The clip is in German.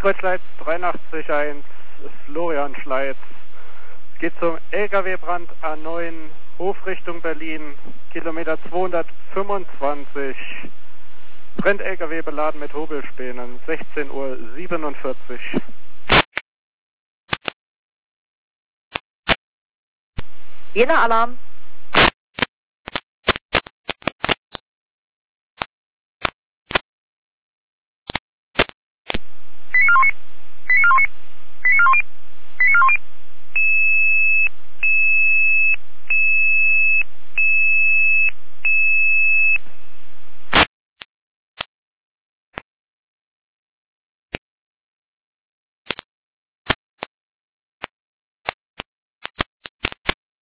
Kreuzleit 83.1 Florian Schleitz. Es geht zum LKW-Brand A9 Hofrichtung Berlin, Kilometer 225. Brennt LKW beladen mit Hobelspänen, 16:47 Uhr. Jena Alarm.